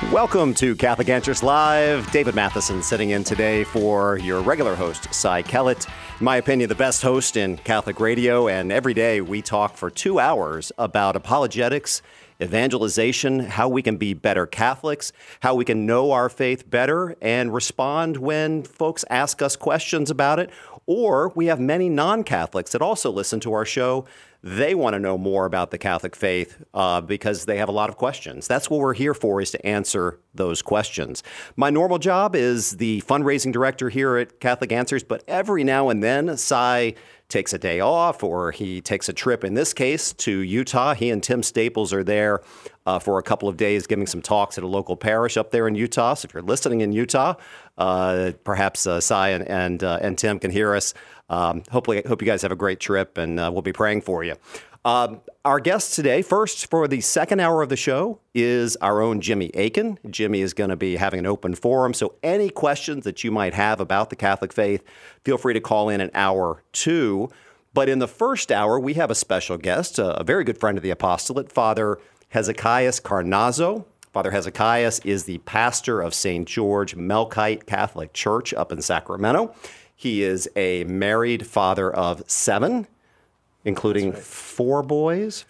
Welcome to Catholic Answers Live. David Matheson sitting in today for your regular host, Cy Kellett. In my opinion, the best host in Catholic radio, and every day we talk for 2 hours about apologetics, evangelization, how we can be better Catholics, how we can know our faith better and respond when folks ask us questions about it. Or we have many non-Catholics that also listen to our show. They want to know more about the Catholic faith because they have a lot of questions. That's what we're here for, is to answer those questions. My normal job is the fundraising director here at Catholic Answers, but every now and then, Cy takes a day off or he takes a trip, in this case, to Utah. He and Tim Staples are there for a couple of days giving some talks at a local parish up there in Utah. So if you're listening in Utah, perhaps Cy and Tim can hear us. Hope you guys have a great trip, and we'll be praying for you. Our guest today, first for the second hour of the show, is our own Jimmy Akin. Jimmy is going to be having an open forum, so any questions that you might have about the Catholic faith, feel free to call in hour 2. But in the first hour, we have a special guest, a very good friend of the apostolate, Father Hezekias Carnazzo. Father Hezekias is the pastor of St. George Melkite Catholic Church up in Sacramento. He is a married father of 7, including 5 boys,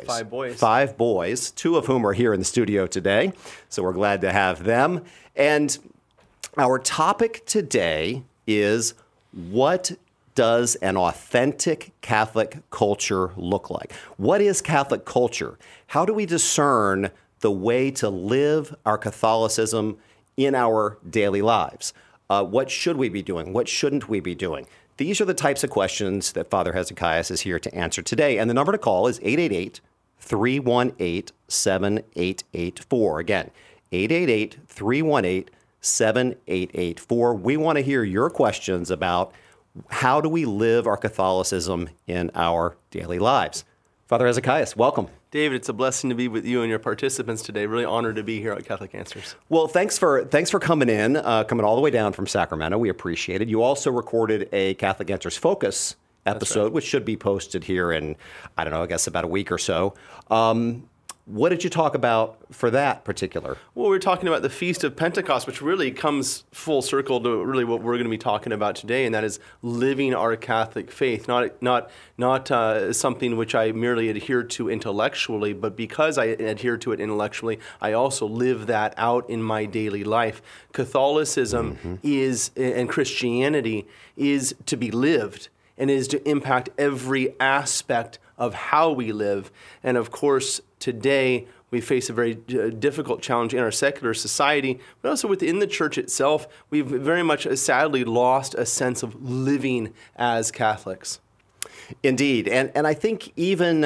2 of whom are here in the studio today. So we're glad to have them. And our topic today is, what does an authentic Catholic culture look like? What is Catholic culture? How do we discern the way to live our Catholicism in our daily lives? What should we be doing? What shouldn't we be doing? These are the types of questions that Father Hezekias is here to answer today. And the number to call is 888-318-7884. Again, 888-318-7884. We want to hear your questions about how do we live our Catholicism in our daily lives. Father Hezekias, welcome. David, it's a blessing to be with you and your participants today. Really honored to be here at Catholic Answers. Well, thanks for coming in, coming all the way down from Sacramento. We appreciate it. You also recorded a Catholic Answers Focus episode, right, which should be posted here in, I don't know, I guess about a week or so. What did you talk about for that particular? Well, we're talking about the Feast of Pentecost, which really comes full circle to really what we're going to be talking about today, and that is living our Catholic faith, not something which I merely adhere to intellectually, but because I adhere to it intellectually, I also live that out in my daily life. Catholicism is, and Christianity is to be lived, and is to impact every aspect of how we live. And of course, today we face a very difficult challenge in our secular society, but also within the church itself. We've very much sadly lost a sense of living as Catholics. Indeed. And I think even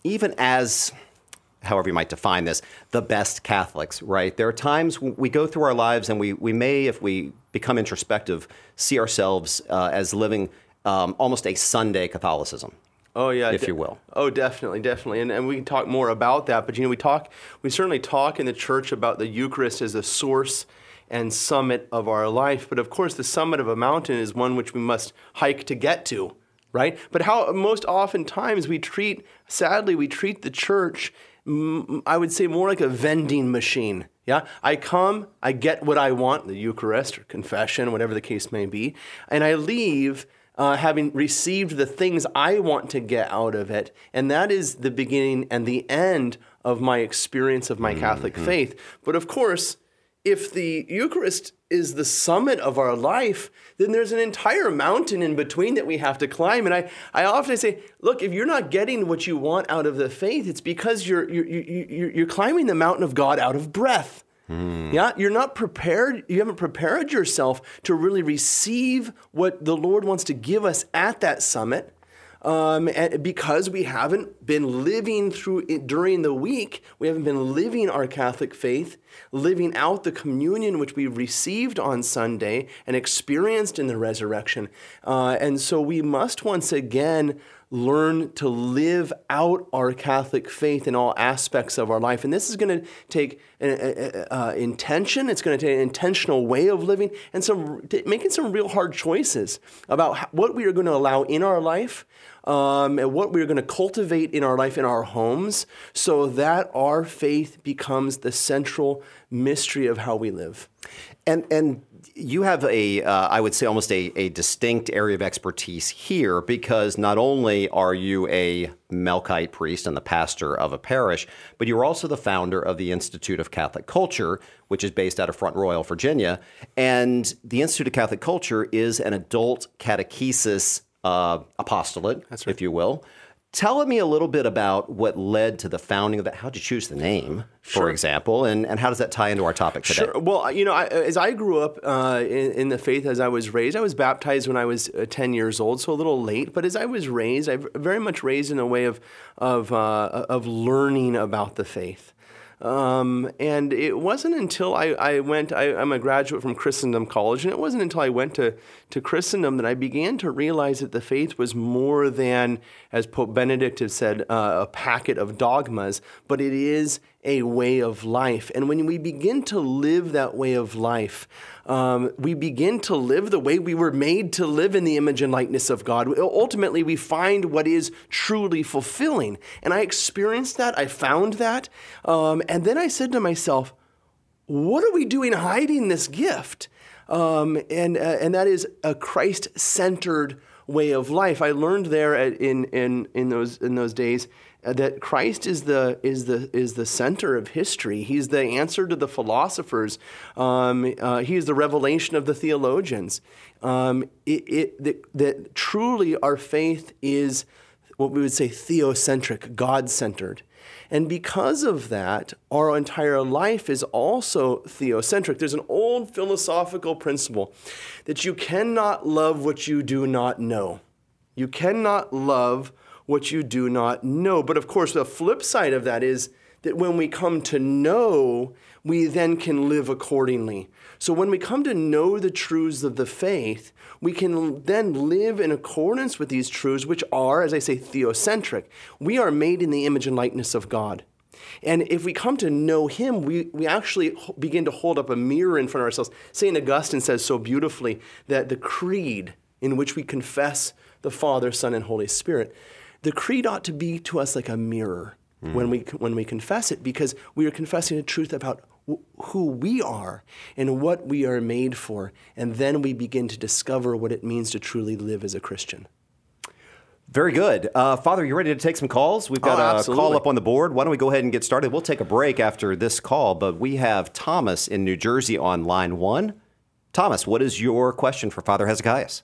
as, however you might define this, the best Catholics, right? There are times we go through our lives and we may, if we become introspective, see ourselves as living almost a Sunday Catholicism. Oh yeah, if you will. Oh, definitely, and we can talk more about that. But we certainly talk in the church about the Eucharist as a source and summit of our life. But of course, the summit of a mountain is one which we must hike to get to, right? But how most oftentimes we treat the church, I would say, more like a vending machine. Yeah, I come, I get what I want, the Eucharist or confession, whatever the case may be, and I leave having received the things I want to get out of it. And that is the beginning and the end of my experience of my Catholic faith. But of course, if the Eucharist is the summit of our life, then there's an entire mountain in between that we have to climb. And I often say, look, if you're not getting what you want out of the faith, it's because you're climbing the mountain of God out of breath. Yeah, you're not prepared. You haven't prepared yourself to really receive what the Lord wants to give us at that summit. And because we haven't been living through it during the week, we haven't been living our Catholic faith, living out the communion which we received on Sunday and experienced in the resurrection. And so we must once again learn to live out our Catholic faith in all aspects of our life. And this is going to take intention. It's going to take an intentional way of living and making some real hard choices about what we are going to allow in our life, and what we're going to cultivate in our life, in our homes, so that our faith becomes the central mystery of how we live. And you have I would say almost a distinct area of expertise here, because not only are you a Melkite priest and the pastor of a parish, but you're also the founder of the Institute of Catholic Culture, which is based out of Front Royal, Virginia. And the Institute of Catholic Culture is an adult catechesis apostolate, That's right, if you will. Tell me a little bit about what led to the founding of that. How did you choose the name, for example, and how does that tie into our topic today? Sure. Well, as I grew up in the faith, as I was raised, I was baptized when I was 10 years old, so a little late. But as I was raised, I very much raised in a way of learning about the faith. And it wasn't until I'm a graduate from Christendom College, and it wasn't until I went to Christendom that I began to realize that the faith was more than, as Pope Benedict has said, a packet of dogmas, but it is a way of life. And when we begin to live that way of life, we begin to live the way we were made to live in the image and likeness of God. Ultimately, we find what is truly fulfilling. And I experienced that. I found that. And then I said to myself, what are we doing hiding this gift? And that is a Christ-centered way of life. I learned there in those days that Christ is the center of history. He's the answer to the philosophers. He is the revelation of the theologians. That truly our faith is what we would say theocentric, God-centered. And because of that, our entire life is also theocentric. There's an old philosophical principle that you cannot love what you do not know. You cannot love what you do not know. But of course, the flip side of that is that when we come to know, we then can live accordingly. So when we come to know the truths of the faith, we can then live in accordance with these truths, which are, as I say, theocentric. We are made in the image and likeness of God. And if we come to know him, we actually begin to hold up a mirror in front of ourselves. St. Augustine says so beautifully that the creed in which we confess the Father, Son, and Holy Spirit, the creed ought to be to us like a mirror when we confess it, because we are confessing the truth about who we are and what we are made for. And then we begin to discover what it means to truly live as a Christian. Very good. Father, you ready to take some calls? We've got a call up on the board. Why don't we go ahead and get started? We'll take a break after this call, but we have Thomas in New Jersey on line 1. Thomas, what is your question for Father Hezekias?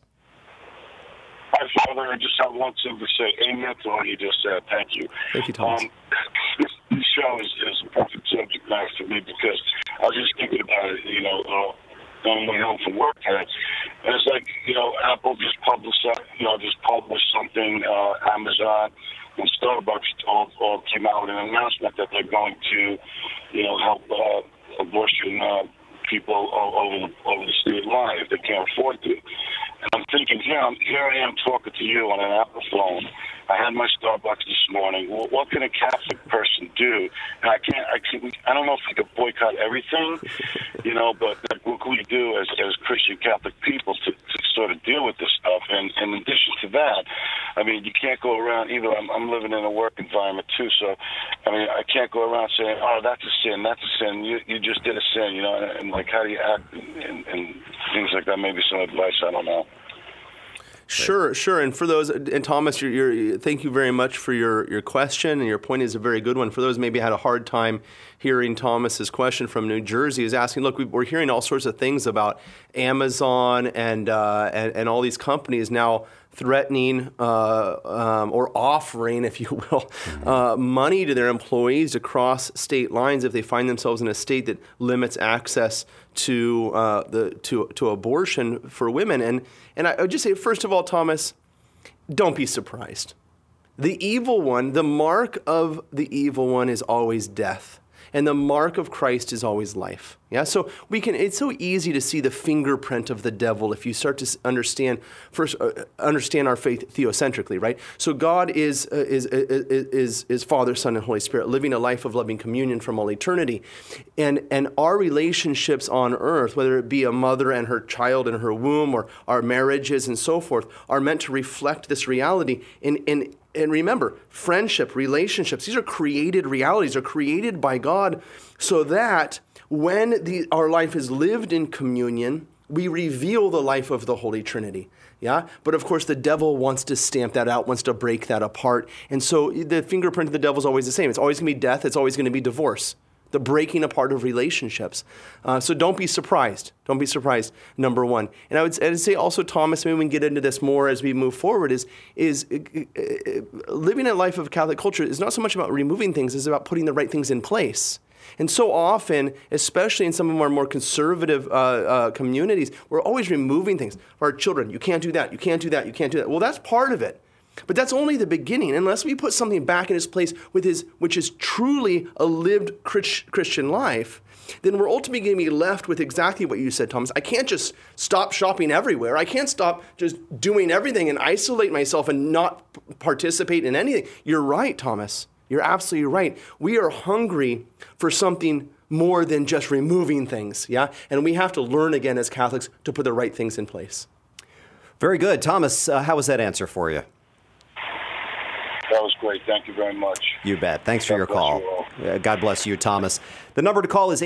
Hi, Father. I just have one thing to say. Amen to what you just said. Thank you. Thank you, Thomas. This show is a perfect subject matter for me, because I was just thinking about it, on my way home from work. And it's like, Apple just published something, Amazon and Starbucks all came out with an announcement that they're going to, help abortion people over the state line if they can't afford to. And I'm thinking, here I am talking to you on an Apple phone. I had my Starbucks this morning. Well, what can a Catholic person do? And I don't know if we could boycott everything, but what can we do as Christian Catholic people to sort of deal with this stuff? And in addition to that, you can't go around either. I'm living in a work environment too, so I can't go around saying, "Oh, that's a sin, that's a sin. You just did a sin," and like, how do you act and things like that? Maybe some advice. I don't know. Sure. And for those, and Thomas, thank you very much for your question, and your point is a very good one. For those maybe had a hard time hearing Thomas's question from New Jersey, is asking, look, we're hearing all sorts of things about Amazon and all these companies now threatening or offering, if you will, money to their employees to cross state lines if they find themselves in a state that limits access to abortion for women. And I would just say, first of all, Thomas, don't be surprised. The evil one, the mark of the evil one is always death. And the mark of Christ is always life. Yeah, so it's so easy to see the fingerprint of the devil if you start to understand our faith theocentrically, right? So God is Father, Son, and Holy Spirit, living a life of loving communion from all eternity. And our relationships on earth, whether it be a mother and her child in her womb or our marriages and so forth, are meant to reflect this reality. And remember, friendship, relationships, these are created realities, are created by God so that when our life is lived in communion, we reveal the life of the Holy Trinity. Yeah? But of course, the devil wants to stamp that out, wants to break that apart. And so the fingerprint of the devil is always the same. It's always going to be death. It's always going to be divorce. The breaking apart of relationships. So don't be surprised. Don't be surprised, number one. And I'd say also, Thomas, maybe we can get into this more as we move forward, is living a life of Catholic culture is not so much about removing things, it's about putting the right things in place. And so often, especially in some of our more conservative communities, we're always removing things. For our children, you can't do that, you can't do that, you can't do that. Well, that's part of it. But that's only the beginning. Unless we put something back in its place which is truly a lived Christian life, then we're ultimately going to be left with exactly what you said, Thomas. I can't just stop shopping everywhere. I can't stop just doing everything and isolate myself and not participate in anything. You're right, Thomas. You're absolutely right. We are hungry for something more than just removing things, yeah? And we have to learn again as Catholics to put the right things in place. Very good. Thomas, how was that answer for you? That was great. Thank you very much. You bet. Thanks for your call. God bless you, Thomas. The number to call is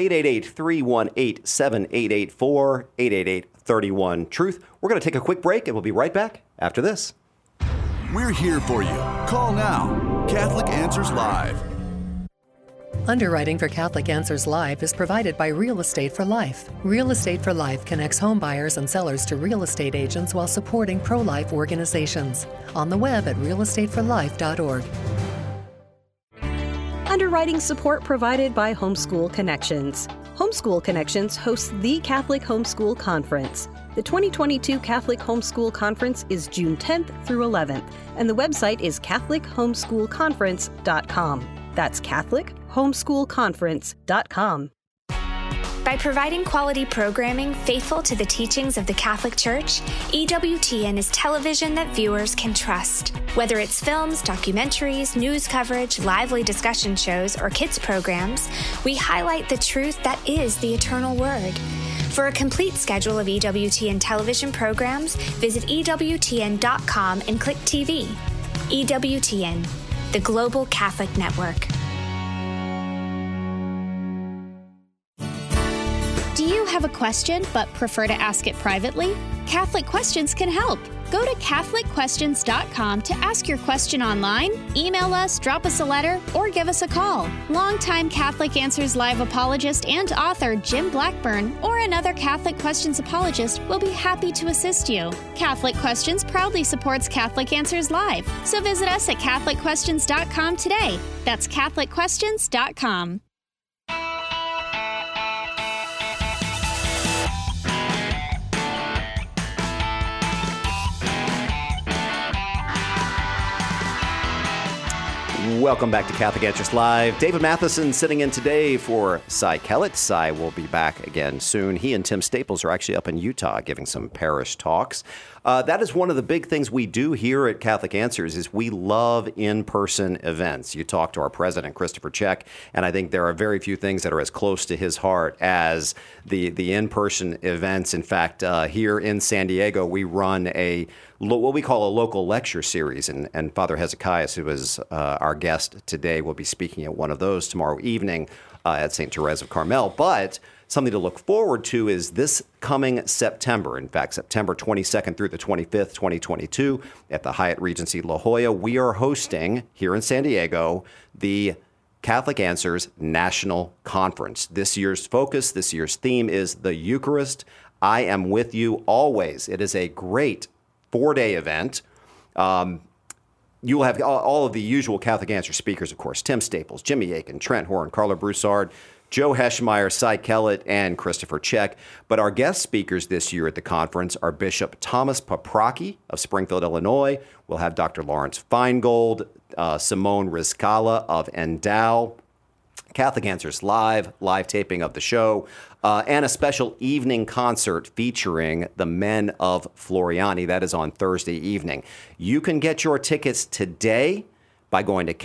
888-318-7884, 888-31-TRUTH. We're going to take a quick break, and we'll be right back after this. We're here for you. Call now. Catholic Answers Live. Underwriting for Catholic Answers Live is provided by Real Estate for Life. Real Estate for Life connects home buyers and sellers to real estate agents while supporting pro-life organizations. On the web at realestateforlife.org. Underwriting support provided by Homeschool Connections. Homeschool Connections hosts the Catholic Homeschool Conference. The 2022 Catholic Homeschool Conference is June 10th through 11th, and the website is CatholicHomeschoolConference.com. That's CatholicHomeschoolConference.com. By providing quality programming faithful to the teachings of the Catholic Church, EWTN is television that viewers can trust. Whether it's films, documentaries, news coverage, lively discussion shows, or kids programs, we highlight the truth that is the eternal Word. For a complete schedule of EWTN television programs, visit EWTN.com and click TV. EWTN, the Global Catholic Network. Do you have a question but prefer to ask it privately? Catholic Questions can help. Go to CatholicQuestions.com to ask your question online, email us, drop us a letter, or give us a call. Longtime Catholic Answers Live apologist and author Jim Blackburn or another Catholic Questions apologist will be happy to assist you. Catholic Questions proudly supports Catholic Answers Live, so visit us at CatholicQuestions.com today. That's CatholicQuestions.com. Welcome back to Catholic Answers Live. David Matheson sitting in today for Cy Kellett. Cy will be back again soon. He and Tim Staples are actually up in Utah giving some parish talks. That is one of the big things we do here at Catholic Answers is we love in-person events. You talk to our president, Christopher Check, and I think there are very few things that are as close to his heart as the in-person events. In fact, here in San Diego, we run what we call a local lecture series, and Father Hezekiah, who is our guest today, will be speaking at one of those tomorrow evening at St. Therese of Carmel. But something to look forward to is this coming September. In fact, September 22nd through the 25th, 2022, at the Hyatt Regency La Jolla, we are hosting here in San Diego the Catholic Answers National Conference. This year's focus, this year's theme is the Eucharist. I am with you always. It is a great 4-day event. You will have all of the usual Catholic Answer speakers, of course, Tim Staples, Jimmy Akin, Trent Horn, Carla Broussard, Joe Heschmeyer, Cy Kellett, and Christopher Check. But our guest speakers this year at the conference are Bishop Thomas Paprocki of Springfield, Illinois. We'll have Dr. Lawrence Feingold, Simone Rizcala of Endow, Catholic Answers live taping of the show, and a special evening concert featuring the Men of Floriani. That is on Thursday evening. You can get your tickets today by going to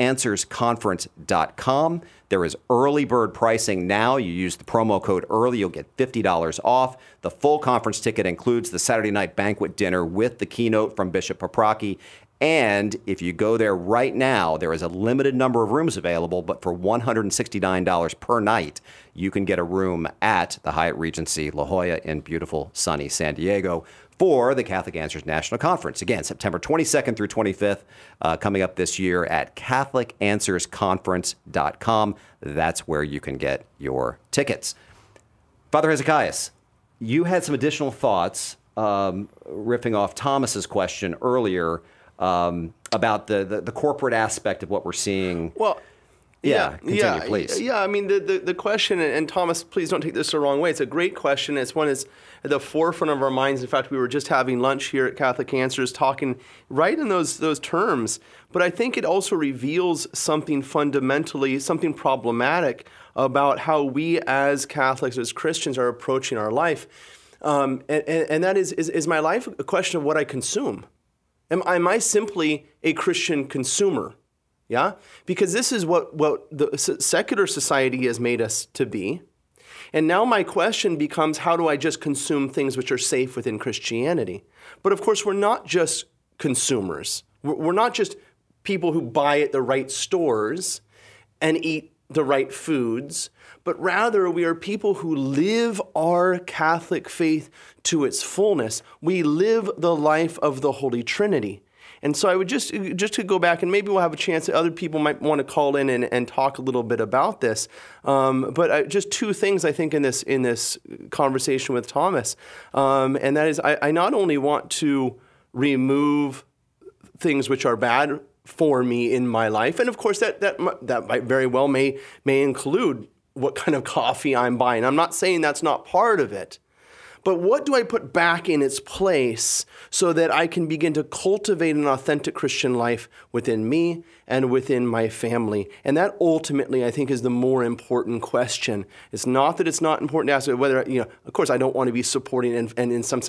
CatholicAnswersConference.com. There is early bird pricing now. You use the promo code EARLY, you'll get $50 off. The full conference ticket includes the Saturday night banquet dinner with the keynote from Bishop Paprocki. And if you go there right now, there is a limited number of rooms available, but for $169 per night, you can get a room at the Hyatt Regency La Jolla in beautiful, sunny San Diego for the Catholic Answers National Conference. Again, September 22nd through 25th, coming up this year at CatholicAnswersConference.com. That's where you can get your tickets. Father Hezekias, you had some additional thoughts, riffing off Thomas's question earlier, about the corporate aspect of what we're seeing. Well, continue, please. Yeah, I mean, the question, and Thomas, please don't take this the wrong way. It's a great question. It's one that's at the forefront of our minds. In fact, we were just having lunch here at Catholic Answers talking right in those terms. But I think it also reveals something fundamentally, something problematic about how we as Catholics, as Christians, are approaching our life. And that is my life a question of what I consume? Am I simply a Christian consumer? Yeah? Because this is what the secular society has made us to be. And now my question becomes, how do I just consume things which are safe within Christianity? But of course, we're not just consumers. We're not just people who buy at the right stores and eat the right foods, but rather we are people who live our Catholic faith to its fullness. We live the life of the Holy Trinity. And so I would just to go back, and maybe we'll have a chance that other people might want to call in and talk a little bit about this. But just two things I think in this conversation with Thomas, and that is I not only want to remove things which are bad for me in my life, and of course that might very well may include what kind of coffee I'm buying. I'm not saying that's not part of it. But what do I put back in its place so that I can begin to cultivate an authentic Christian life within me and within my family? And that ultimately, I think, is the more important question. It's not that it's not important to ask whether, of course, I don't want to be supporting and in some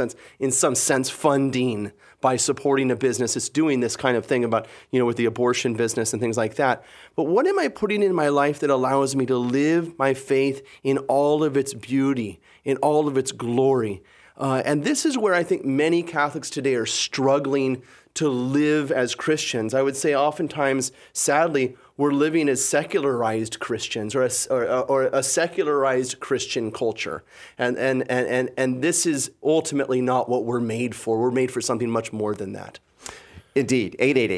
sense funding by supporting a business that's doing this kind of thing about, with the abortion business and things like that. But what am I putting in my life that allows me to live my faith in all of its beauty, in all of its glory? And this is where I think many Catholics today are struggling to live as Christians. I would say oftentimes, sadly, we're living as secularized Christians or a secularized Christian culture. And this is ultimately not what we're made for. We're made for something much more than that. Indeed.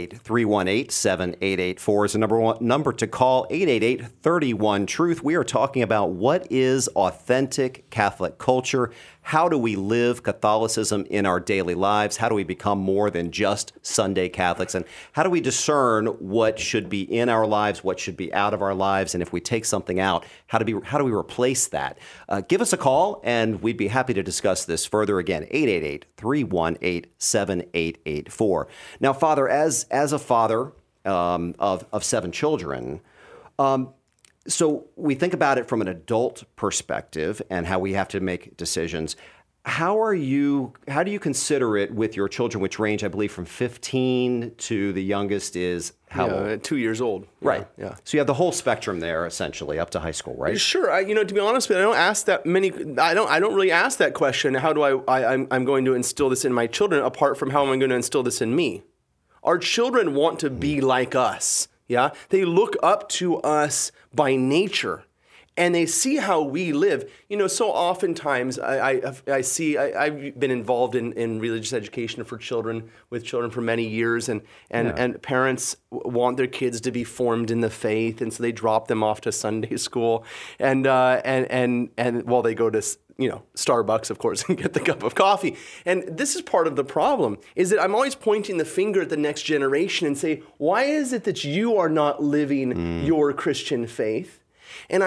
888-318-7884 is the number to call. 888-31-TRUTH. We are talking about what is authentic Catholic culture. How do we live Catholicism in our daily lives? How do we become more than just Sunday Catholics? And how do we discern what should be in our lives, what should be out of our lives? And if we take something out, how do we replace that? Give us a call, and we'd be happy to discuss this further. Again, 888-318-7884. Now, Father, as a father of 7 children, so we think about it from an adult perspective and how we have to make decisions. How do you consider it with your children, which range, I believe, from 15 to the youngest is how old? 2 years old. Right. Yeah. So you have the whole spectrum there, essentially, up to high school, right? Sure. To be honest with you, I don't ask that many. I don't really ask that question. How do I'm going to instill this in my children? Apart from how am I going to instill this in me? Our children want to be like us. Yeah, they look up to us by nature, and they see how we live. So oftentimes I've been involved in religious education with children for many years, and parents want their kids to be formed in the faith, and so they drop them off to Sunday school, and while they go to Starbucks, of course, and get the cup of coffee. And this is part of the problem, is that I'm always pointing the finger at the next generation and say, why is it that you are not living your Christian faith? And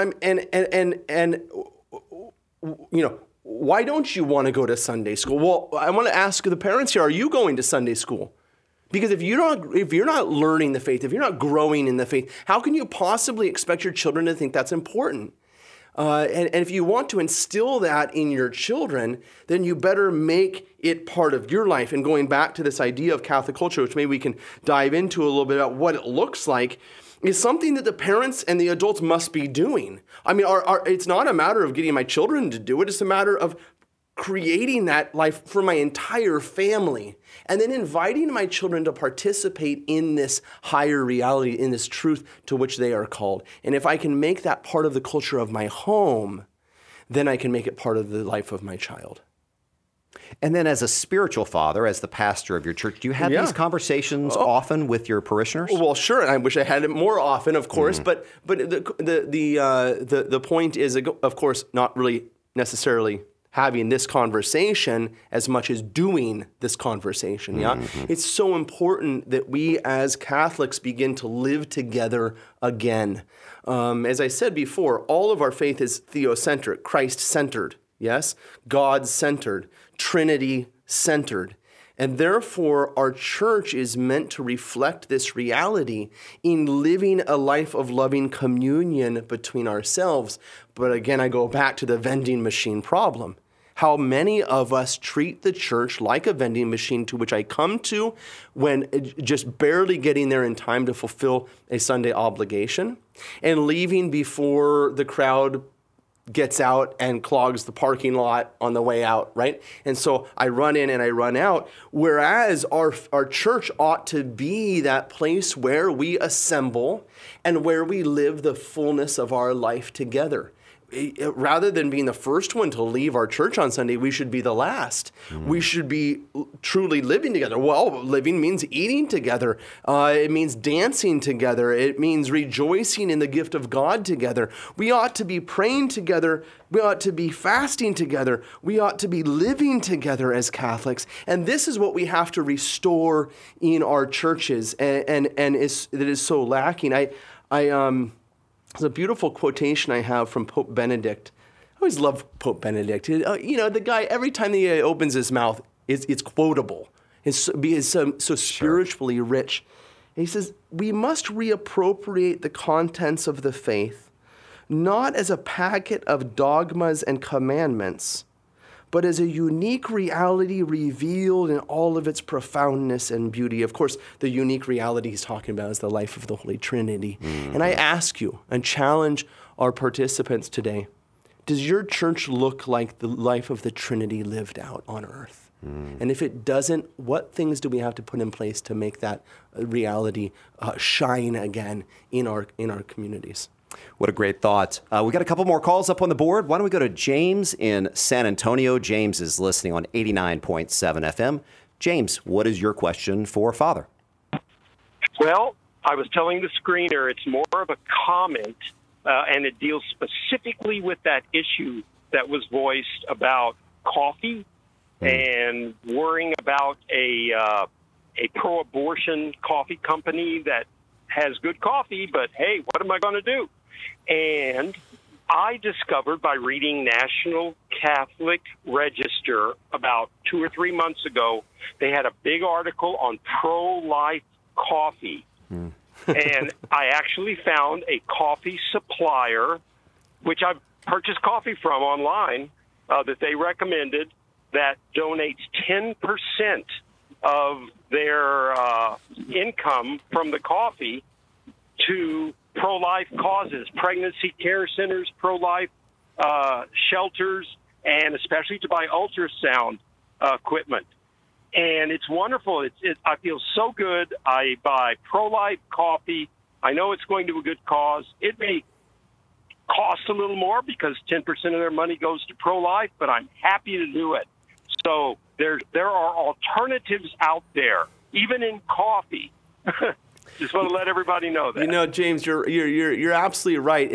why don't you want to go to Sunday school? Well, I want to ask the parents here, are you going to Sunday school? Because if you're not learning the faith, if you're not growing in the faith, how can you possibly expect your children to think that's important? And if you want to instill that in your children, then you better make it part of your life. And going back to this idea of Catholic culture, which maybe we can dive into a little bit about what it looks like, is something that the parents and the adults must be doing. I mean, it's not a matter of getting my children to do it. It's a matter of creating that life for my entire family, and then inviting my children to participate in this higher reality, in this truth to which they are called. And if I can make that part of the culture of my home, then I can make it part of the life of my child. And then as a spiritual father, as the pastor of your church, do you have these conversations often with your parishioners? Well, sure. And I wish I had it more often, of course. But the point is, of course, not really necessarily having this conversation as much as doing this conversation, It's so important that we as Catholics begin to live together again. As I said before, all of our faith is theocentric, Christ-centered, yes? God-centered, Trinity-centered. And therefore, our church is meant to reflect this reality in living a life of loving communion between ourselves. But again, I go back to the vending machine problem. How many of us treat the church like a vending machine to which I come to when just barely getting there in time to fulfill a Sunday obligation and leaving before the crowd gets out and clogs the parking lot on the way out, right? And so I run in and I run out, whereas our church ought to be that place where we assemble and where we live the fullness of our life together. Rather than being the first one to leave our church on Sunday, we should be the last. We should be truly living together. Well, living means eating together. It means dancing together. It means rejoicing in the gift of God together. We ought to be praying together. We ought to be fasting together. We ought to be living together as Catholics. And this is what we have to restore in our churches, and that is so lacking. There's a beautiful quotation I have from Pope Benedict. I always love Pope Benedict. The guy, every time he opens his mouth, it's quotable. It's so spiritually rich. And he says, we must reappropriate the contents of the faith, not as a packet of dogmas and commandments, but as a unique reality revealed in all of its profoundness and beauty. Of course, the unique reality he's talking about is the life of the Holy Trinity. And I ask you and challenge our participants today, does your church look like the life of the Trinity lived out on earth? And if it doesn't, what things do we have to put in place to make that reality shine again in our communities? What a great thought. We got a couple more calls up on the board. Why don't we go to James in San Antonio? James is listening on 89.7 FM. James, what is your question for Father? Well, I was telling the screener it's more of a comment, and it deals specifically with that issue that was voiced about coffee and worrying about a pro-abortion coffee company that has good coffee, but hey, what am I going to do? And I discovered by reading National Catholic Register about 2 or 3 months ago, they had a big article on pro-life coffee. And I actually found a coffee supplier, which I've purchased coffee from online, that they recommended, that donates 10% of their income from the coffee to pro-life causes, pregnancy care centers, pro-life shelters, and especially to buy ultrasound equipment. And it's wonderful. I feel so good. I buy pro-life coffee. I know it's going to a good cause. It may cost a little more because 10% of their money goes to pro-life, but I'm happy to do it. So there are alternatives out there, even in coffee. Just want to let everybody know that. James, you're absolutely right,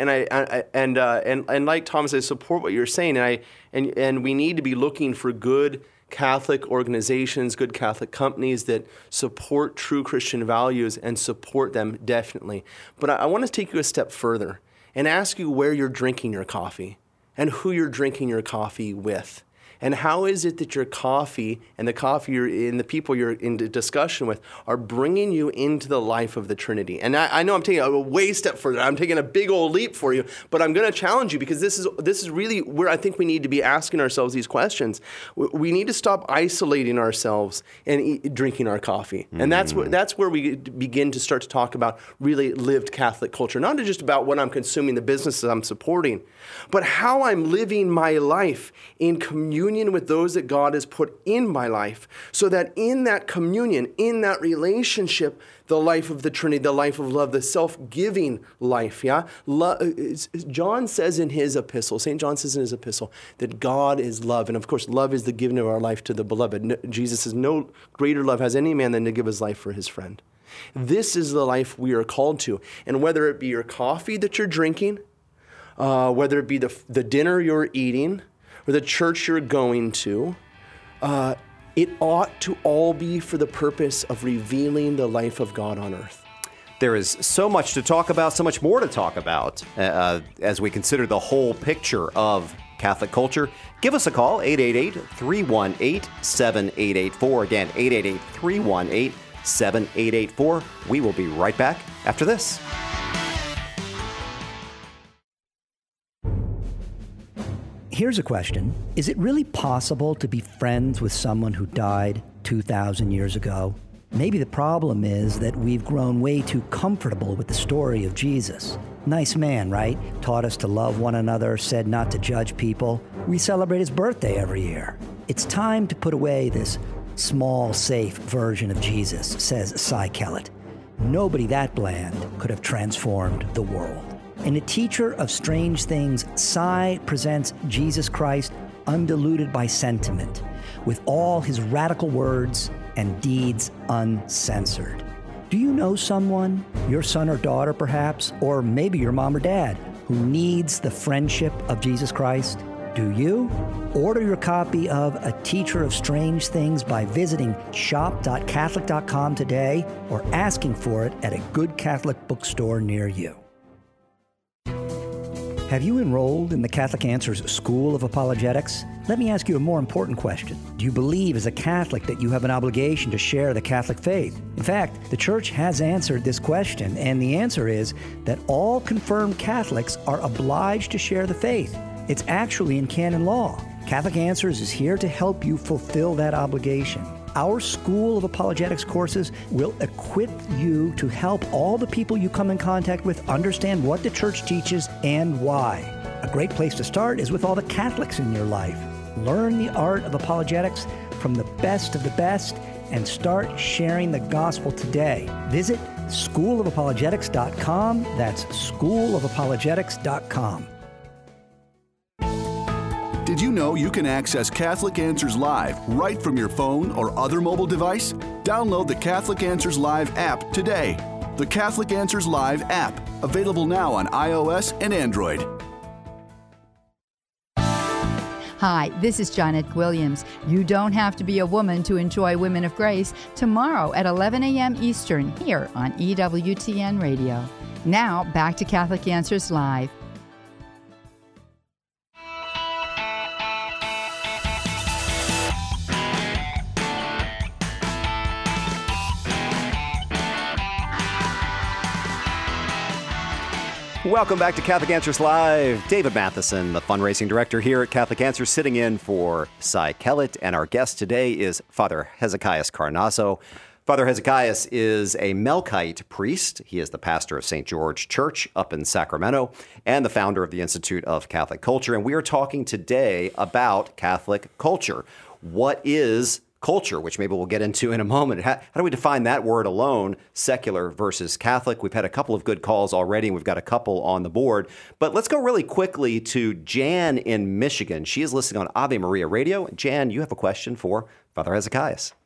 and like Thomas, I support what you're saying, and we need to be looking for good Catholic organizations, good Catholic companies that support true Christian values and support them definitely. But I want to take you a step further and ask you where you're drinking your coffee and who you're drinking your coffee with. And how is it that your coffee and the coffee you're in, the people you're in discussion with, are bringing you into the life of the Trinity? And I know I'm taking a way step further. I'm taking a big old leap for you, but I'm going to challenge you, because this is really where I think we need to be asking ourselves these questions. We need to stop isolating ourselves and drinking our coffee. And that's where we begin to start to talk about really lived Catholic culture. Not just about what I'm consuming, the businesses I'm supporting, but how I'm living my life in communion with those that God has put in my life, so that in that communion, in that relationship, the life of the Trinity, the life of love, the self-giving life, John says in his epistle, St. John says in his epistle, that God is love. And of course, love is the giving of our life to the beloved. Jesus says, no greater love has any man than to give his life for his friend. This is the life we are called to. And whether it be your coffee that you're drinking, whether it be the dinner you're eating, or the church you're going to, it ought to all be for the purpose of revealing the life of God on earth. There is so much to talk about, so much more to talk about as we consider the whole picture of Catholic culture. Give us a call, 888-318-7884. Again, 888-318-7884. We will be right back after this. Here's a question. Is it really possible to be friends with someone who died 2,000 years ago? Maybe the problem is that we've grown way too comfortable with the story of Jesus. Nice man, right? Taught us to love one another, said not to judge people. We celebrate his birthday every year. It's time to put away this small, safe version of Jesus, says Cy Kellett. Nobody that bland could have transformed the world. In A Teacher of Strange Things, Cy presents Jesus Christ undiluted by sentiment, with all his radical words and deeds uncensored. Do you know someone, your son or daughter perhaps, or maybe your mom or dad, who needs the friendship of Jesus Christ? Do you? Order your copy of A Teacher of Strange Things by visiting shop.catholic.com today, or asking for it at a good Catholic bookstore near you. Have you enrolled in the Catholic Answers School of Apologetics? Let me ask you a more important question. Do you believe as a Catholic that you have an obligation to share the Catholic faith? In fact, the Church has answered this question, and the answer is that all confirmed Catholics are obliged to share the faith. It's actually in canon law. Catholic Answers is here to help you fulfill that obligation. Our School of Apologetics courses will equip you to help all the people you come in contact with understand what the Church teaches and why. A great place to start is with all the Catholics in your life. Learn the art of apologetics from the best of the best and start sharing the gospel today. Visit schoolofapologetics.com. That's schoolofapologetics.com. Did you know you can access Catholic Answers Live right from your phone or other mobile device? Download the Catholic Answers Live app today. The Catholic Answers Live app, available now on iOS and Android. Hi, this is Janet Williams. You don't have to be a woman to enjoy Women of Grace tomorrow at 11 a.m. Eastern here on EWTN Radio. Now, back to Catholic Answers Live. Welcome back to Catholic Answers Live. David Matheson, the fundraising director here at Catholic Answers, sitting in for Cy Kellett, and our guest today is Father Hezekias Carnasso. Father Hezekias is a Melkite priest. He is the pastor of St. George Church up in Sacramento and the founder of the Institute of Catholic Culture. And we are talking today about Catholic culture. What is culture, which maybe we'll get into in a moment. How do we define that word alone, secular versus Catholic? We've had a couple of good calls already, and we've got a couple on the board. But let's go really quickly to Jan in Michigan. She is listening on Ave Maria Radio. Jan, you have a question for Father Hezekias.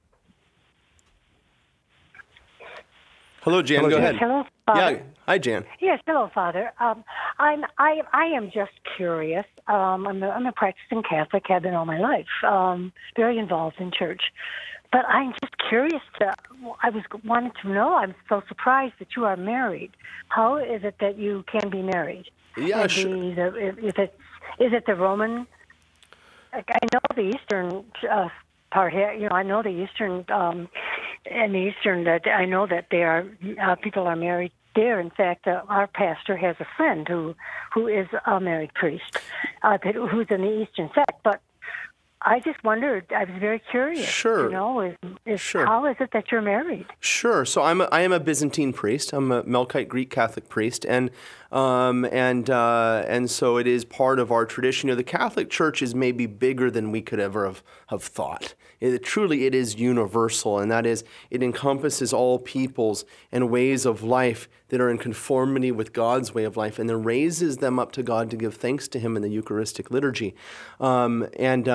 Hello, Jan. Go ahead. Hello, Father. Yeah. Hi, Jan. Yes, hello, Father. I am just curious. I'm a practicing Catholic, have been all my life. Very involved in church, but I'm just curious. Wanted to know. I'm so surprised that you are married. How is it that you can be married? Yeah, sure. Is it the Roman know the Eastern part here. I know the Eastern and the Eastern. That I know that people are married there. In fact, our pastor has a friend who is a married priest, who's in the Eastern sect. But I just wondered. I was very curious. Sure. Sure. How is it that you're married? Sure. So I am a Byzantine priest. I'm a Melkite Greek Catholic priest, and so it is part of our tradition. The Catholic Church is maybe bigger than we could ever have thought. Truly, it is universal, and that is, it encompasses all peoples and ways of life that are in conformity with God's way of life, and then raises them up to God to give thanks to Him in the Eucharistic liturgy. And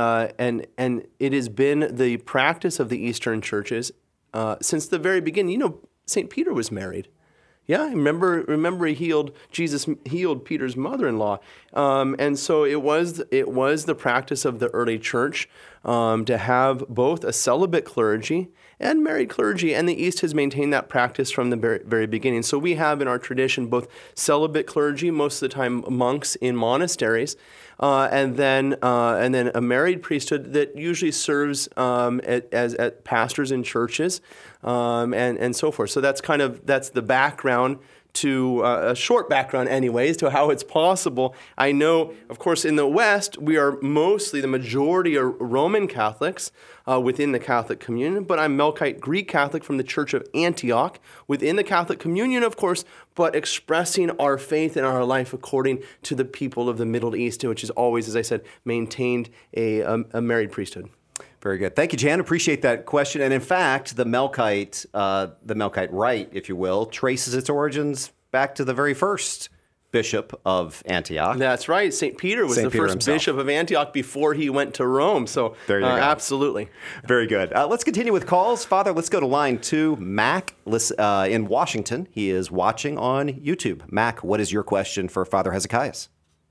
it has been the practice of the Eastern churches since the very beginning. St. Peter was married. Yeah, remember Jesus healed Peter's mother-in-law. And so it was the practice of the early church to have both a celibate clergy and married clergy, and the East has maintained that practice from the very, very beginning. So we have in our tradition both celibate clergy, most of the time monks in monasteries, and then a married priesthood that usually serves as pastors in churches, and so forth. So that's the background to a short background anyways to how it's possible. I know, of course, in the West, we are mostly, the majority are Roman Catholics within the Catholic Communion, but I'm Melkite Greek Catholic from the Church of Antioch within the Catholic Communion, of course, but expressing our faith and our life according to the people of the Middle East, which is always, as I said, maintained a married priesthood. Very good. Thank you, Jan. Appreciate that question. And in fact, the Melkite rite, if you will, traces its origins back to the very first bishop of Antioch. That's right. St. Peter was the first bishop of Antioch before he went to Rome. So there you go. Absolutely. Very good. Let's continue with calls. Father, let's go to line 2. Mac in Washington. He is watching on YouTube. Mac, what is your question for Father Hezekias?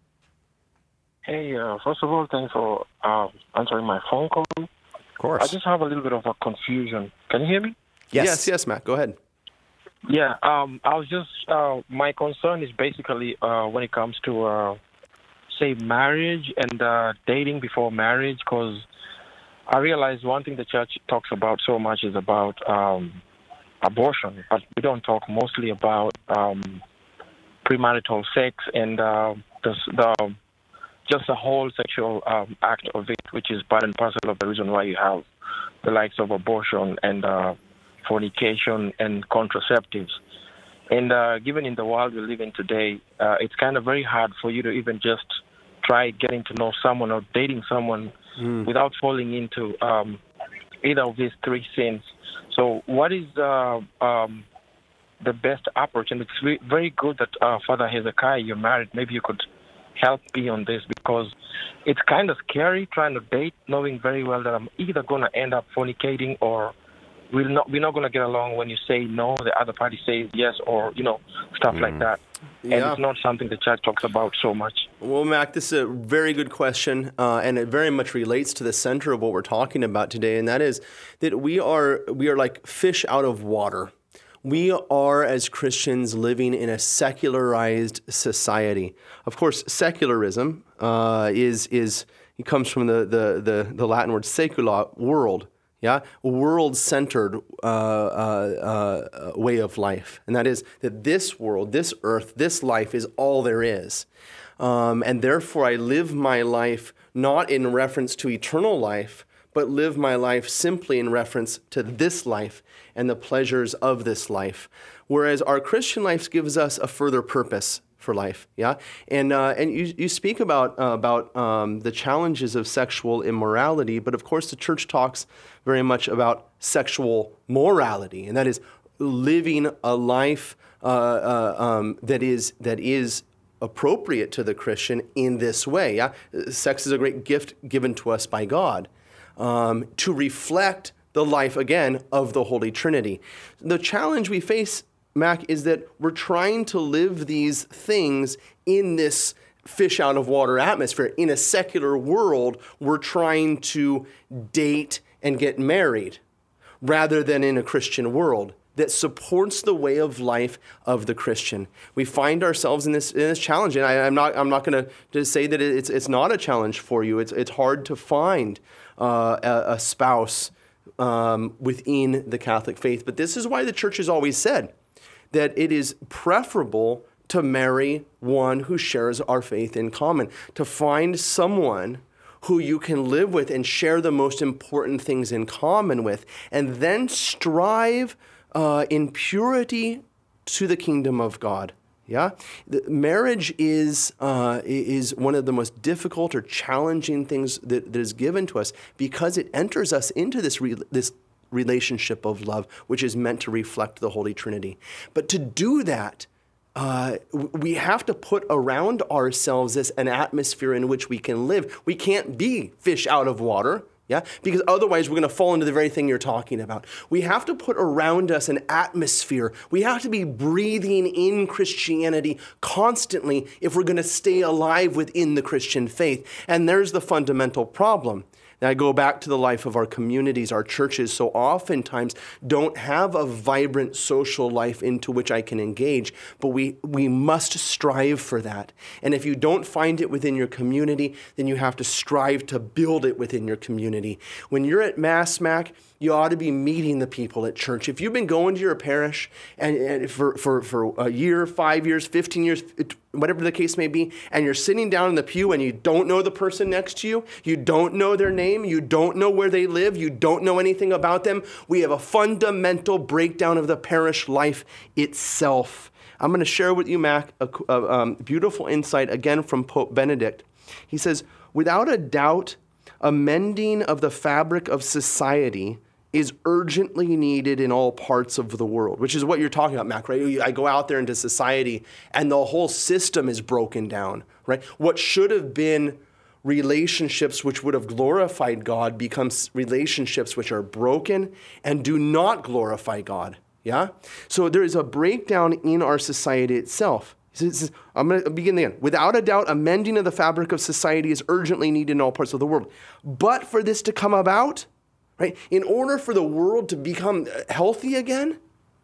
Hey, first of all, thanks for answering my phone call. Of course. I just have a little bit of a confusion. Can you hear me? Yes, Matt. Go ahead. Yeah, I was just, my concern is basically when it comes to, say, marriage and dating before marriage, because I realize one thing the church talks about so much is about abortion, but we don't talk mostly about premarital sex and just the whole sexual act of it, which is part and parcel of the reason why you have the likes of abortion and fornication and contraceptives. And given in the world we live in today, it's kind of very hard for you to even just try getting to know someone or dating someone without falling into either of these three sins. So what is the best approach? And it's very good that Father Hezekiah, you're married. Maybe you could help me on this, because it's kind of scary trying to date, knowing very well that I'm either going to end up fornicating or we're not going to get along when you say no, the other party says yes, or, stuff like that. And it's not something the church talks about so much. Well, Mac, this is a very good question, and it very much relates to the center of what we're talking about today, and that is that we are like fish out of water. We are, as Christians, living in a secularized society. Of course, secularism it comes from the Latin word secula, world, world-centered way of life, and that is that this world, this earth, this life is all there is, and therefore I live my life not in reference to eternal life, but live my life simply in reference to this life and the pleasures of this life. Whereas our Christian life gives us a further purpose for life, and you speak about the challenges of sexual immorality, but of course the church talks very much about sexual morality, and that is living a life that is appropriate to the Christian in this way. Sex is a great gift given to us by God. To reflect the life, again, of the Holy Trinity. The challenge we face, Mac, is that we're trying to live these things in this fish out of water atmosphere. In a secular world, we're trying to date and get married, rather than in a Christian world, that supports the way of life of the Christian. We find ourselves in this challenge, and I'm not going to say that it's not a challenge for you. It's hard to find a spouse within the Catholic faith, but this is why the Church has always said that it is preferable to marry one who shares our faith in common, to find someone who you can live with and share the most important things in common with, and then strive in purity to the kingdom of God. Yeah, marriage is one of the most difficult or challenging things that is given to us, because it enters us into this relationship of love, which is meant to reflect the Holy Trinity. But to do that, we have to put around ourselves an atmosphere in which we can live. We can't be fish out of water, yeah, because otherwise we're going to fall into the very thing you're talking about. We have to put around us an atmosphere. We have to be breathing in Christianity constantly if we're going to stay alive within the Christian faith. And there's the fundamental problem. Now, I go back to the life of our communities. Our churches so oftentimes don't have a vibrant social life into which I can engage, but we must strive for that. And if you don't find it within your community, then you have to strive to build it within your community. When you're at Mass, Mac, you ought to be meeting the people at church. If you've been going to your parish and for a year, 5 years, 15 years, whatever the case may be, and you're sitting down in the pew and you don't know the person next to you, you don't know their name, you don't know where they live, you don't know anything about them, we have a fundamental breakdown of the parish life itself. I'm going to share with you, Mac, a beautiful insight again from Pope Benedict. He says, without a doubt, a mending of the fabric of society is urgently needed in all parts of the world, which is what you're talking about, Mac, right? I go out there into society and the whole system is broken down, right? What should have been relationships which would have glorified God becomes relationships which are broken and do not glorify God, yeah? So there is a breakdown in our society itself. I'm going to begin again. Without a doubt, a mending of the fabric of society is urgently needed in all parts of the world. But for this to come about, right, in order for the world to become healthy again,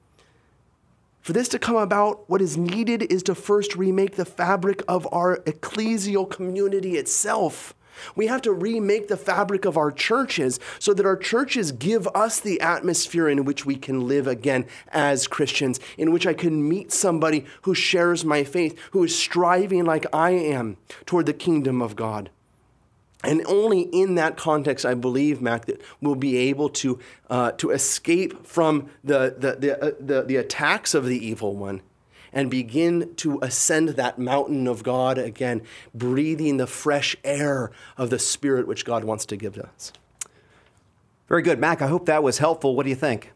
for this to come about, what is needed is to first remake the fabric of our ecclesial community itself. We have to remake the fabric of our churches so that our churches give us the atmosphere in which we can live again as Christians, in which I can meet somebody who shares my faith, who is striving like I am toward the kingdom of God. And only in that context, I believe, Mac, that we'll be able to escape from the attacks of the evil one and begin to ascend that mountain of God again, breathing the fresh air of the Spirit which God wants to give to us. Very good. Mac, I hope that was helpful. What do you think?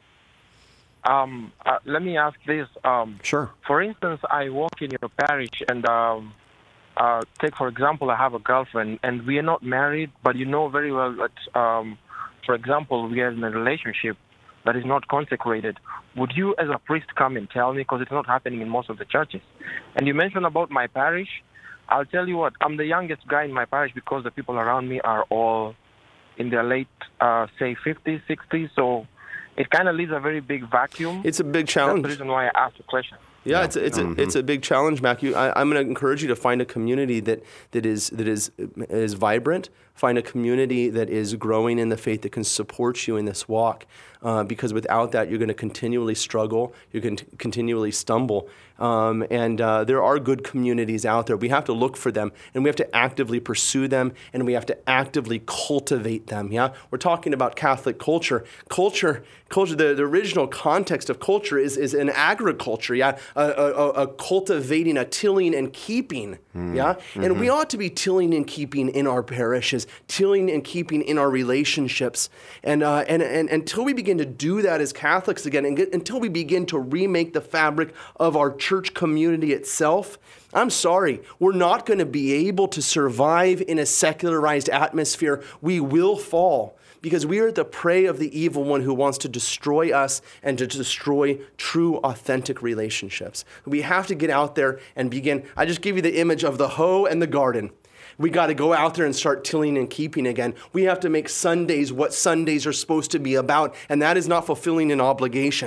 Let me ask this. Sure. For instance, I work in your parish, and take, for example, I have a girlfriend, and we are not married, but you know very well that, for example, we are in a relationship that is not consecrated. Would you as a priest come and tell me, because it's not happening in most of the churches? And you mentioned about my parish. I'll tell you what, I'm the youngest guy in my parish because the people around me are all in their late, say, 50s, 60s, so it kind of leaves a very big vacuum. It's a big challenge. That's the reason why I asked the question. Yeah, it's a big challenge, Matthew. I'm going to encourage you to find a community that is vibrant. Find a community that is growing in the faith that can support you in this walk. Because without that, you're going to continually struggle. You're going to continually stumble. And there are good communities out there. We have to look for them, and we have to actively pursue them, and we have to actively cultivate them. Yeah, we're talking about Catholic culture. Culture. The original context of culture is an agriculture. Yeah, a cultivating, a tilling and keeping. Yeah, and we ought to be tilling and keeping in our parishes, tilling and keeping in our relationships, and until we begin to do that as Catholics again, and until we begin to remake the fabric of our church community itself, I'm sorry, we're not going to be able to survive in a secularized atmosphere. We will fall because we are at the prey of the evil one who wants to destroy us and to destroy true, authentic relationships. We have to get out there and begin. I just give you the image of the hoe and the garden. We got to go out there and start tilling and keeping again. We have to make Sundays what Sundays are supposed to be about, and that is not fulfilling an obligation.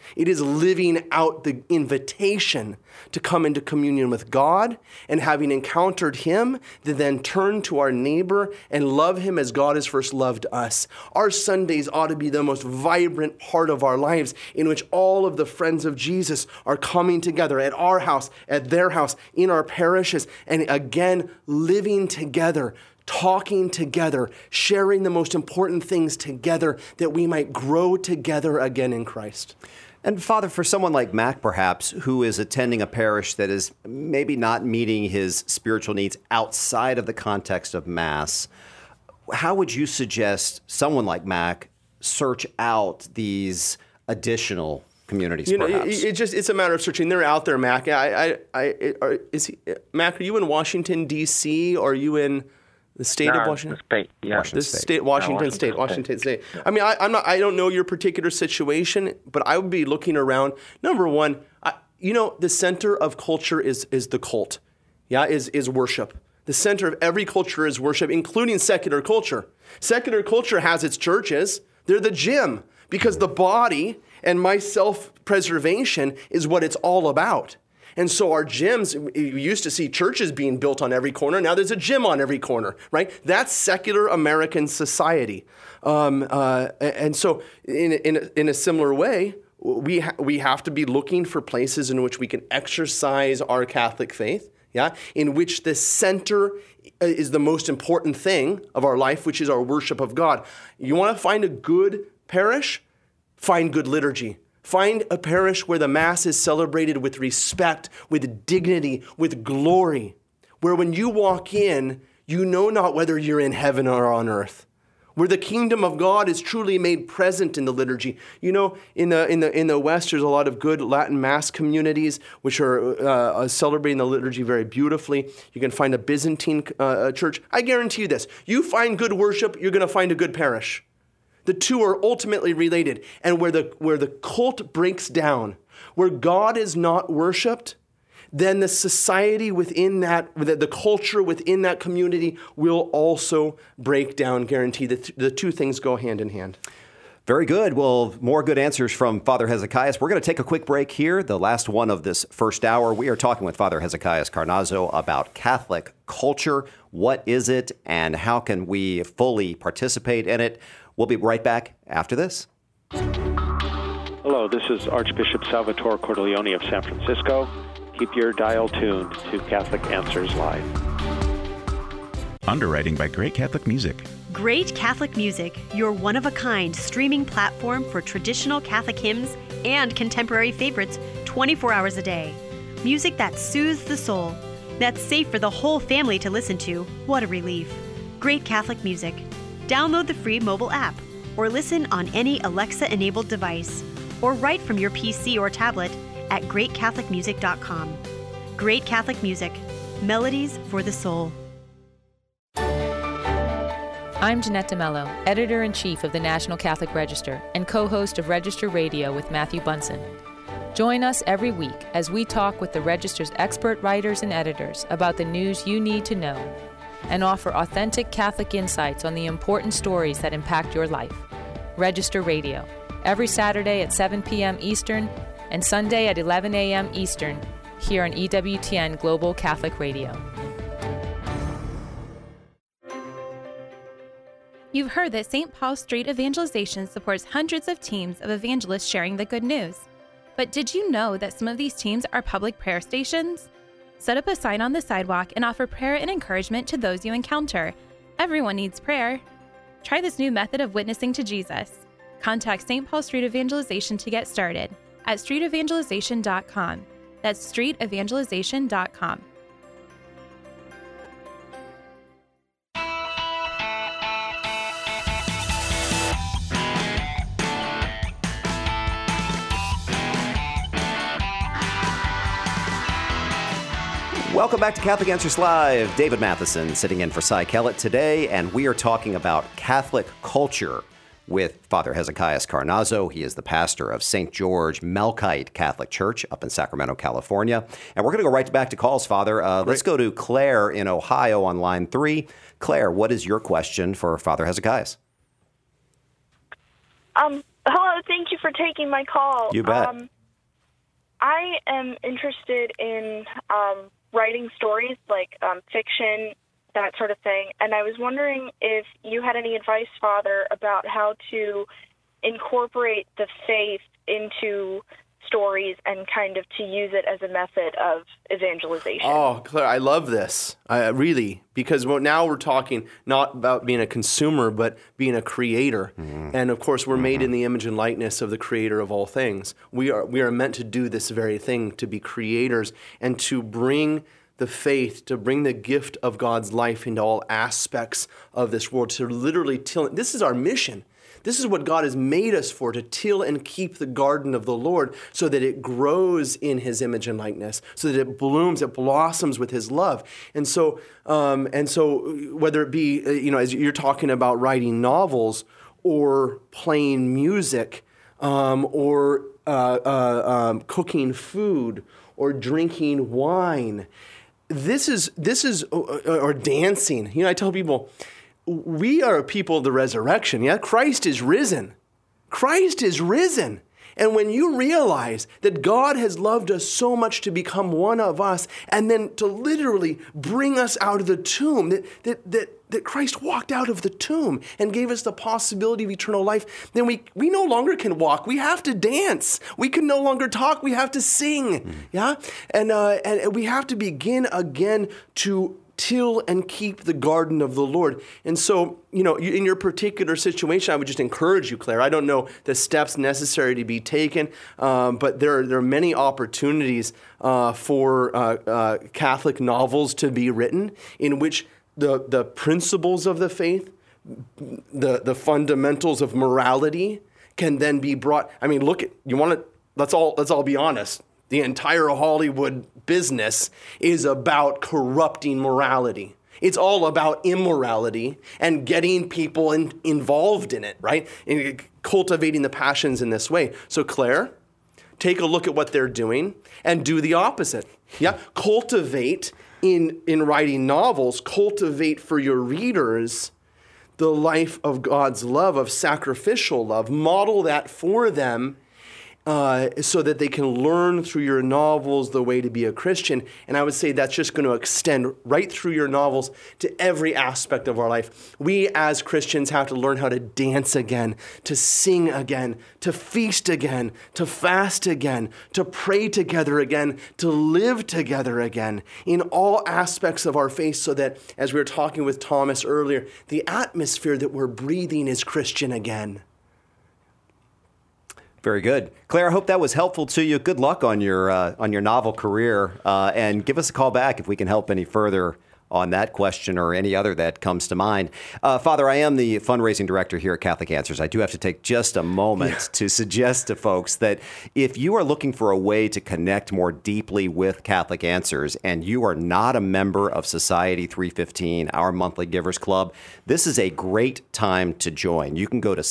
It is living out the invitation to come into communion with God, and having encountered him, to then turn to our neighbor and love him as God has first loved us. Our Sundays ought to be the most vibrant part of our lives, in which all of the friends of Jesus are coming together at our house, at their house, in our parishes, and again, living together, talking together, sharing the most important things together, that we might grow together again in Christ. And Father, for someone like Mac, perhaps, who is attending a parish that is maybe not meeting his spiritual needs outside of the context of Mass, how would you suggest someone like Mac search out these additional communities, perhaps? It's a matter of searching. They're out there, Mac. Mac, are you in Washington, D.C., or are you in the state of Washington? State, yeah. Washington State. I mean, I don't know your particular situation, but I would be looking around. Number one, the center of culture is the cult. Yeah, is worship. The center of every culture is worship, including secular culture. Secular culture has its churches. They're the gym, because the body and my self-preservation is what it's all about. And so our gyms, we used to see churches being built on every corner. Now there's a gym on every corner, right? That's secular American society. And so in a similar way, we have to be looking for places in which we can exercise our Catholic faith, yeah, in which the center is the most important thing of our life, which is our worship of God. You want to find a good parish? Find good liturgy. Find a parish where the Mass is celebrated with respect, with dignity, with glory, where when you walk in, you know not whether you're in heaven or on earth, where the kingdom of God is truly made present in the liturgy. You know, in the West, there's a lot of good Latin Mass communities which are celebrating the liturgy very beautifully. You can find a Byzantine church. I guarantee you this: you find good worship, you're going to find a good parish. The two are ultimately related. And where the cult breaks down, where God is not worshipped, then the society within that, the culture within that community will also break down, guaranteed. The two things go hand in hand. Very good. Well, more good answers from Father Hezekias. We're going to take a quick break here, the last one of this first hour. We are talking with Father Hezekias Carnazzo about Catholic culture. What is it, and how can we fully participate in it? We'll be right back after this. Hello, this is Archbishop Salvatore Cordileone of San Francisco. Keep your dial tuned to Catholic Answers Live. Underwriting by Great Catholic Music. Great Catholic Music, your one-of-a-kind streaming platform for traditional Catholic hymns and contemporary favorites 24 hours a day. Music that soothes the soul, that's safe for the whole family to listen to. What a relief. Great Catholic Music. Download the free mobile app or listen on any Alexa-enabled device, or write from your PC or tablet at greatcatholicmusic.com. Great Catholic Music. Melodies for the soul. I'm Jeanette DeMello, Editor-in-Chief of the National Catholic Register and co-host of Register Radio with Matthew Bunson. Join us every week as we talk with the Register's expert writers and editors about the news you need to know, and offer authentic Catholic insights on the important stories that impact your life. Register Radio, every Saturday at 7 p.m. Eastern and Sunday at 11 a.m. Eastern, here on EWTN Global Catholic Radio. You've heard that St. Paul Street Evangelization supports hundreds of teams of evangelists sharing the good news. But did you know that some of these teams are public prayer stations? Set up a sign on the sidewalk and offer prayer and encouragement to those you encounter. Everyone needs prayer. Try this new method of witnessing to Jesus. Contact St. Paul Street Evangelization to get started at streetevangelization.com. That's streetevangelization.com. Welcome back to Catholic Answers Live. David Matheson sitting in for Cy Kellett today, and we are talking about Catholic culture with Father Hezekias Carnazzo. He is the pastor of St. George Melkite Catholic Church up in Sacramento, California. And we're going to go right back to calls, Father. Let's go to Claire in Ohio on line 3. Claire, what is your question for Father Hezekias? Hello, thank you for taking my call. You bet. I am interested in writing stories like fiction, that sort of thing, and I was wondering if you had any advice, Father, about how to incorporate the faith into stories and kind of to use it as a method of evangelization. Oh, Claire, I love this. Really, because now we're talking not about being a consumer, but being a creator. And of course, we're made in the image and likeness of the creator of all things. We are meant to do this very thing, to be creators and to bring the faith, to bring the gift of God's life into all aspects of this world, to literally till. This is our mission. This is what God has made us for, to till and keep the garden of the Lord so that it grows in his image and likeness, so that it blooms, it blossoms with his love. And so whether it be, as you're talking about writing novels or playing music or cooking food or drinking wine, this is or dancing. I tell people, we are a people of the resurrection. Yeah, Christ is risen. Christ is risen. And when you realize that God has loved us so much to become one of us, and then to literally bring us out of the tomb, that Christ walked out of the tomb and gave us the possibility of eternal life, then we no longer can walk. We have to dance. We can no longer talk. We have to sing. Yeah, and we have to begin again to till and keep the garden of the Lord. And so, in your particular situation, I would just encourage you, Claire. I don't know the steps necessary to be taken, but there are many opportunities for Catholic novels to be written in which the principles of the faith, the fundamentals of morality can then be brought. I mean, let's all be honest. The entire Hollywood business is about corrupting morality. It's all about immorality and getting people involved in it, right? And cultivating the passions in this way. So Claire, take a look at what they're doing and do the opposite. Yeah, cultivate in writing novels, cultivate for your readers the life of God's love, of sacrificial love. Model that for them. So that they can learn through your novels the way to be a Christian. And I would say that's just going to extend right through your novels to every aspect of our life. We as Christians have to learn how to dance again, to sing again, to feast again, to fast again, to pray together again, to live together again in all aspects of our faith, so that, as we were talking with Thomas earlier, the atmosphere that we're breathing is Christian again. Very good. Claire, I hope that was helpful to you. Good luck on your novel career, and give us a call back if we can help any further on that question or any other that comes to mind. Father, I am the fundraising director here at Catholic Answers. I do have to take just a moment to suggest to folks that if you are looking for a way to connect more deeply with Catholic Answers and you are not a member of Society 315, our monthly Givers Club, this is a great time to join. You can go to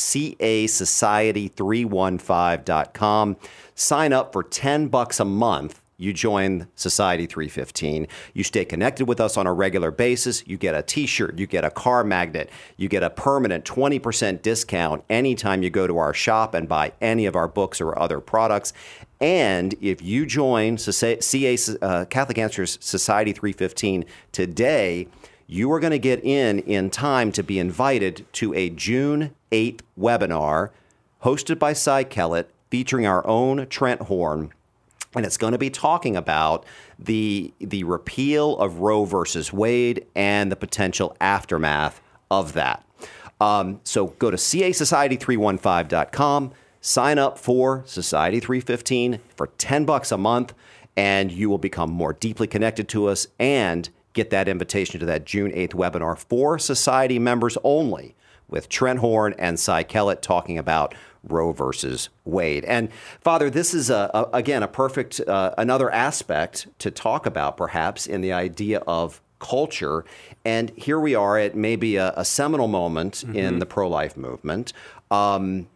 casociety315.com, sign up for $10 a month. You join Society 315. You stay connected with us on a regular basis. You get a t-shirt. You get a car magnet. You get a permanent 20% discount anytime you go to our shop and buy any of our books or other products. And if you join Catholic Answers Society 315 today, you are going to get in time to be invited to a June 8th webinar hosted by Cy Kellett featuring our own Trent Horn. And it's going to be talking about the repeal of Roe versus Wade and the potential aftermath of that. So go to casociety315.com, sign up for Society 315 for $10 a month, and you will become more deeply connected to us and get that invitation to that June 8th webinar for Society members only, with Trent Horn and Cy Kellett talking about Roe versus Wade. And Father, this is again a perfect another aspect to talk about, perhaps, in the idea of culture. And here we are at maybe a seminal moment in the pro-life movement. What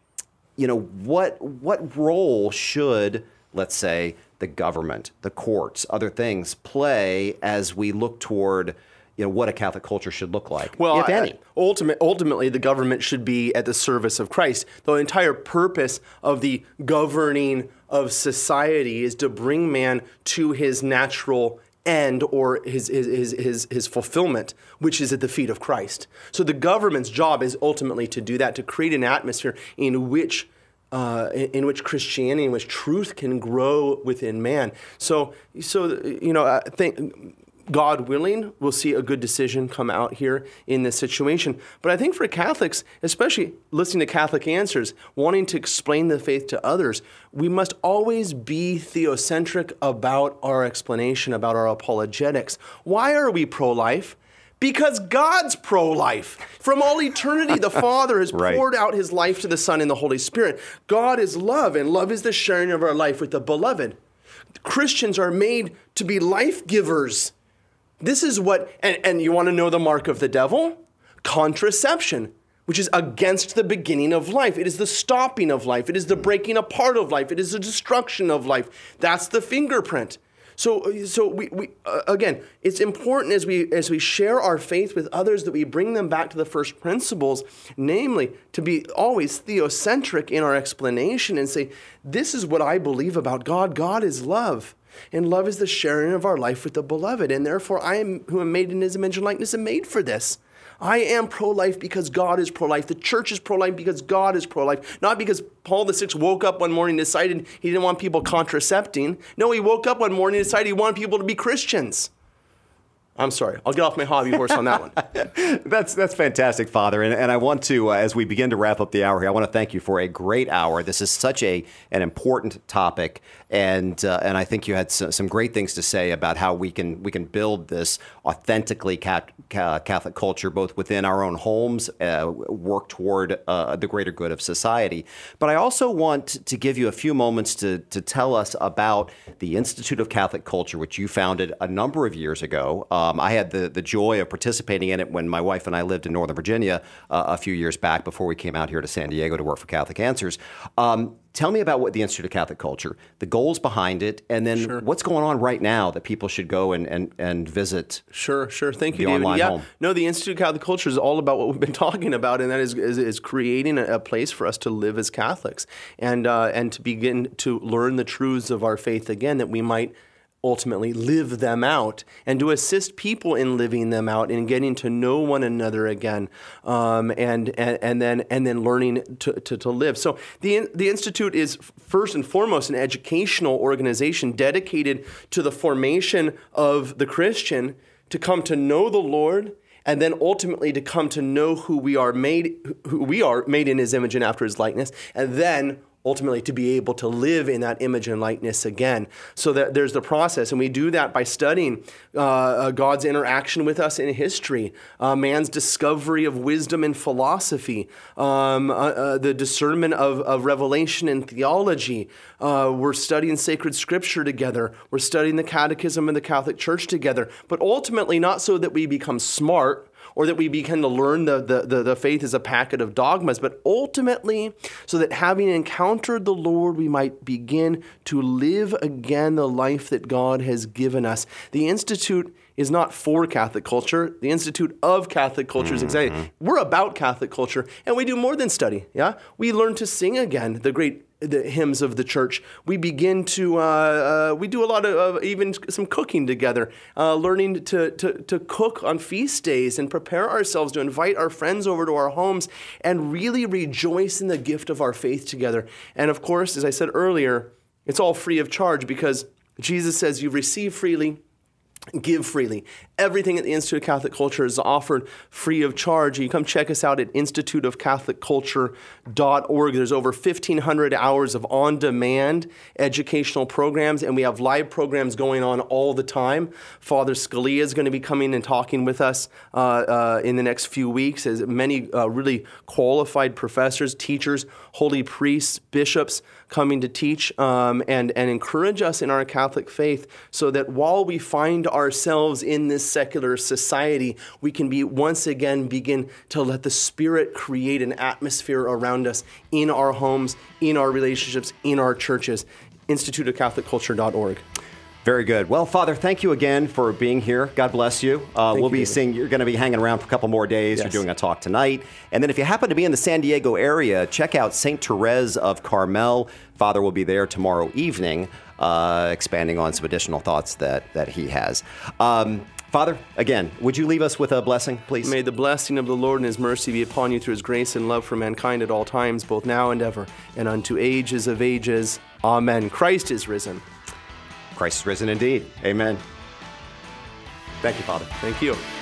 role should, let's say, the government, the courts, other things play as we look toward what a Catholic culture should look like, well, if any. Ultimately, the government should be at the service of Christ. The entire purpose of the governing of society is to bring man to his natural end or his fulfillment, which is at the feet of Christ. So the government's job is ultimately to do that, to create an atmosphere in which Christianity, in which truth can grow within man. So I think, God willing, we'll see a good decision come out here in this situation. But I think for Catholics, especially listening to Catholic Answers, wanting to explain the faith to others, we must always be theocentric about our explanation, about our apologetics. Why are we pro-life? Because God's pro-life. From all eternity, the Father has poured out his life to the Son and the Holy Spirit. God is love, and love is the sharing of our life with the beloved. Christians are made to be life givers. This is what, and you want to know the mark of the devil? Contraception, which is against the beginning of life. It is the stopping of life. It is the breaking apart of life. It is the destruction of life. That's the fingerprint. So we again, it's important as we share our faith with others that we bring them back to the first principles, namely to be always theocentric in our explanation and say, this is what I believe about God. God is love. And love is the sharing of our life with the beloved. And therefore, I am who am made in his image and likeness and made for this. I am pro-life because God is pro-life. The church is pro-life because God is pro-life. Not because Paul VI woke up one morning and decided he didn't want people contracepting. No, he woke up one morning and decided he wanted people to be Christians. I'm sorry. I'll get off my hobby horse on that one. That's fantastic, Father. And I want to, as we begin to wrap up the hour here, I want to thank you for a great hour. This is such an important topic, and I think you had some great things to say about how we can build this authentically Catholic culture, both within our own homes, work toward the greater good of society. But I also want to give you a few moments to tell us about the Institute of Catholic Culture, which you founded a number of years ago. I had the joy of participating in it when my wife and I lived in Northern Virginia a few years back before we came out here to San Diego to work for Catholic Answers. Tell me about what the Institute of Catholic Culture, the goals behind it, and then what's going on right now that people should go and visit. Sure. Thank you, the David. Online home. No, the Institute of Catholic Culture is all about what we've been talking about, and that is creating a place for us to live as Catholics and to begin to learn the truths of our faith again, that we might ultimately live them out, and to assist people in living them out and getting to know one another again, and then learning to live. So the Institute is first and foremost an educational organization dedicated to the formation of the Christian to come to know the Lord, and then ultimately to come to know who we are made in his image and after his likeness, and then ultimately to be able to live in that image and likeness again. So that there's the process, and we do that by studying God's interaction with us in history, man's discovery of wisdom and philosophy, the discernment of revelation and theology. We're studying sacred scripture together. We're studying the catechism of the Catholic Church together, but ultimately not so that we become smart or that we begin to learn the faith as a packet of dogmas, but ultimately so that having encountered the Lord, we might begin to live again the life that God has given us. The Institute is not for Catholic culture. The Institute of Catholic Culture is exactly. We're about Catholic culture, and we do more than study. Yeah, we learn to sing again the hymns of the church. We begin to we do a lot of even some cooking together, learning to cook on feast days and prepare ourselves to invite our friends over to our homes and really rejoice in the gift of our faith together. And of course, as I said earlier, it's all free of charge because Jesus says, "You've received freely, give freely." Everything at the Institute of Catholic Culture is offered free of charge. You come check us out at instituteofcatholicculture.org. There's over 1,500 hours of on-demand educational programs, and we have live programs going on all the time. Father Scalia is going to be coming and talking with us in the next few weeks, as many really qualified professors, teachers, holy priests, bishops coming to teach and encourage us in our Catholic faith, so that while we find ourselves in this secular society, we can once again begin to let the Spirit create an atmosphere around us in our homes, in our relationships, in our churches. instituteofcatholicculture.org. Very good. Well, Father, thank you again for being here. God bless you. We'll be seeing, you're going to be hanging around for a couple more days. Yes. You're doing a talk tonight. And then if you happen to be in the San Diego area, check out St. Therese of Carmel. Father will be there tomorrow evening, expanding on some additional thoughts that he has. Father, again, would you leave us with a blessing, please? May the blessing of the Lord and his mercy be upon you through his grace and love for mankind at all times, both now and ever, and unto ages of ages. Amen. Christ is risen. Christ is risen indeed. Amen. Thank you, Father. Thank you.